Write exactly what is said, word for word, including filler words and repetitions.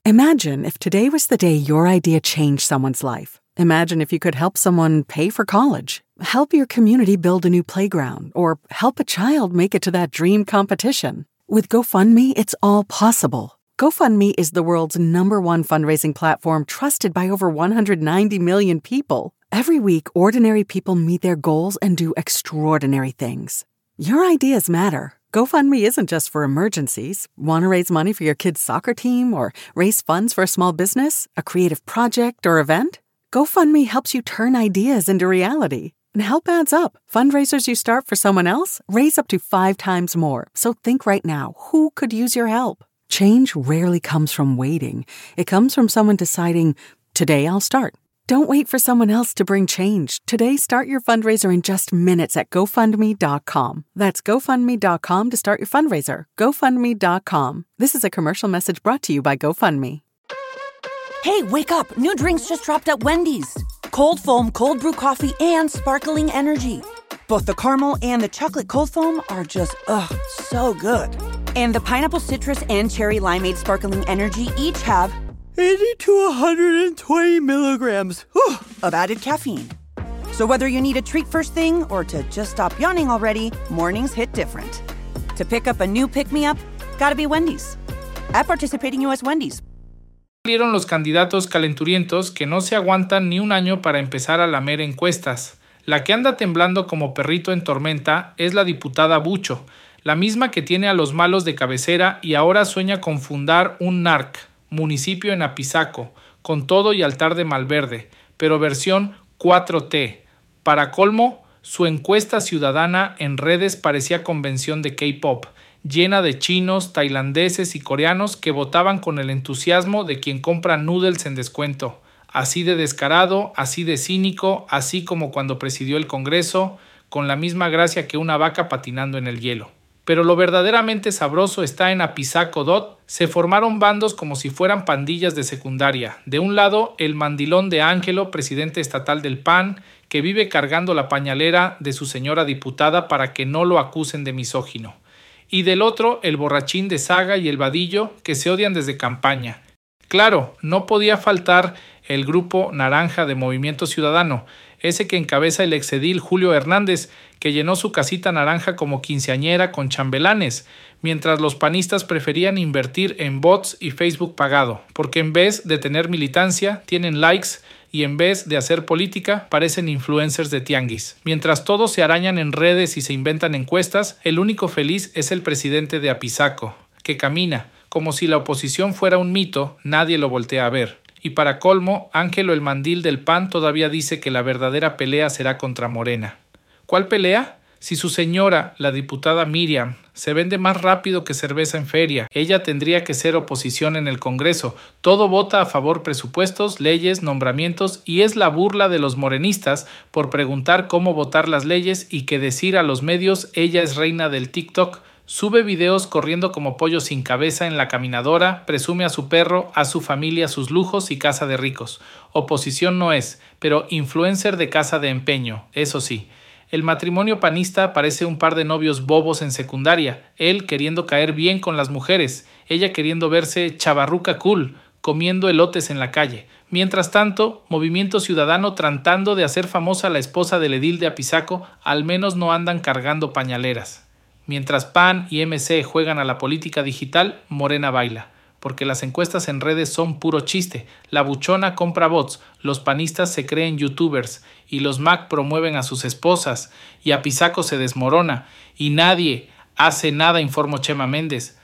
Imagine if today was the day your idea changed someone's life. Imagine if you could help someone pay for college, help your community build a new playground, or help a child make it to that dream competition. With GoFundMe, it's all possible. GoFundMe is the world's number one fundraising platform trusted by over one hundred ninety million people. Every week, ordinary people meet their goals and do extraordinary things. Your ideas matter. GoFundMe isn't just for emergencies. Want to raise money for your kid's soccer team or raise funds for a small business, a creative project, or event? GoFundMe helps you turn ideas into reality. And help adds up. Fundraisers you start for someone else raise up to five times more. So think right now, who could use your help? Change rarely comes from waiting. It comes from someone deciding, today I'll start. Don't wait for someone else to bring change. Today, start your fundraiser in just minutes at GoFundMe dot com. That's GoFundMe dot com to start your fundraiser. GoFundMe dot com. This is a commercial message brought to you by GoFundMe. Hey, wake up! New drinks just dropped at Wendy's. Cold foam, cold brew coffee, and sparkling energy. Both the caramel and the chocolate cold foam are just, ugh, so good. And the pineapple citrus and cherry limeade sparkling energy each have eighty to one hundred twenty milligrams whew, of added caffeine. So whether you need a treat first thing or to just stop yawning already, mornings hit different. To pick up a new pick-me-up, gotta be Wendy's. At participating U S Wendy's. Salieron los candidatos calenturientos que no se aguantan ni un año para empezar a lamer encuestas. La que anda temblando como perrito en tormenta es la diputada Bucho, la misma que tiene a los malos de cabecera y ahora sueña con fundar un NARC, municipio en Apizaco, con todo y altar de Malverde, pero versión cuatro T. Para colmo, su encuesta ciudadana en redes parecía convención de K-pop, llena de chinos, tailandeses y coreanos que votaban con el entusiasmo de quien compra noodles en descuento. Así de descarado, así de cínico, así como cuando presidió el Congreso, con la misma gracia que una vaca patinando en el hielo. Pero lo verdaderamente sabroso está en Apizaco Dot. Se formaron bandos como si fueran pandillas de secundaria. De un lado, el mandilón de Ángelo, presidente estatal del P A N, que vive cargando la pañalera de su señora diputada para que no lo acusen de misógino. Y del otro, el borrachín de Saga y el Vadillo, que se odian desde campaña. Claro, no podía faltar el grupo naranja de Movimiento Ciudadano, ese que encabeza el exedil Julio Hernández, que llenó su casita naranja como quinceañera con chambelanes, mientras los panistas preferían invertir en bots y Facebook pagado, porque en vez de tener militancia, tienen likes, y en vez de hacer política, parecen influencers de tianguis. Mientras todos se arañan en redes y se inventan encuestas, el único feliz es el presidente de Apizaco, que camina, como si la oposición fuera un mito, nadie lo voltea a ver. Y para colmo, Ángelo el mandil del P A N todavía dice que la verdadera pelea será contra Morena. ¿Cuál pelea? Si su señora, la diputada Miriam, se vende más rápido que cerveza en feria, ella tendría que ser oposición en el Congreso. Todo vota a favor presupuestos, leyes, nombramientos y es la burla de los morenistas por preguntar cómo votar las leyes y que decir a los medios ella es reina del TikTok. Sube videos corriendo como pollo sin cabeza en la caminadora, presume a su perro, a su familia, sus lujos y casa de ricos. Oposición no es, pero influencer de casa de empeño, eso sí. El matrimonio panista parece un par de novios bobos en secundaria, él queriendo caer bien con las mujeres, ella queriendo verse chavarruca cool, comiendo elotes en la calle. Mientras tanto, Movimiento Ciudadano tratando de hacer famosa a la esposa del edil de Apizaco, al menos no andan cargando pañaleras. Mientras P A N y M C juegan a la política digital, Morena baila. Porque las encuestas en redes son puro chiste. La buchona compra bots, los panistas se creen youtubers y los Mac promueven a sus esposas y Apizaco se desmorona y nadie hace nada, informó Chema Méndez.